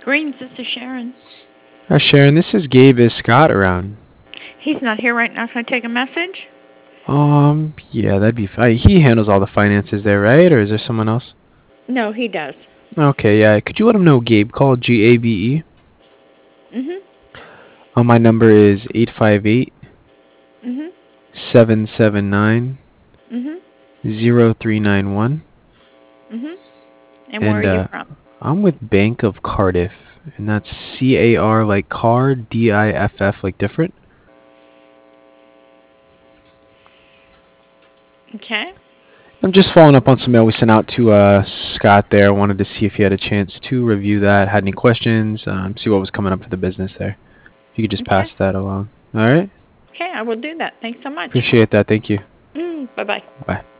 Greens, this is Sharon. Hi, Sharon. This is Gabe. Is Scott around? He's not here right now. Can I take a message? Yeah, that'd be fine. He handles all the finances there, right? Or is there someone else? No, he does. Okay, yeah. Could you let him know Gabe called GABE? Mhm. My number is 858 Mhm. 779 Mhm. 0391. Mhm. And where are And you from? I'm with Bank of Cardiff. And that's CAR like car, DIFF like different. Okay. I'm just following up on some mail we sent out to Scott there. I wanted to see if he had a chance to review that, had any questions, see what was coming up for the business there. If you could just Okay. pass that along. All right? Okay, I will do that. Thanks so much. Appreciate that. Thank you. Bye bye. Bye.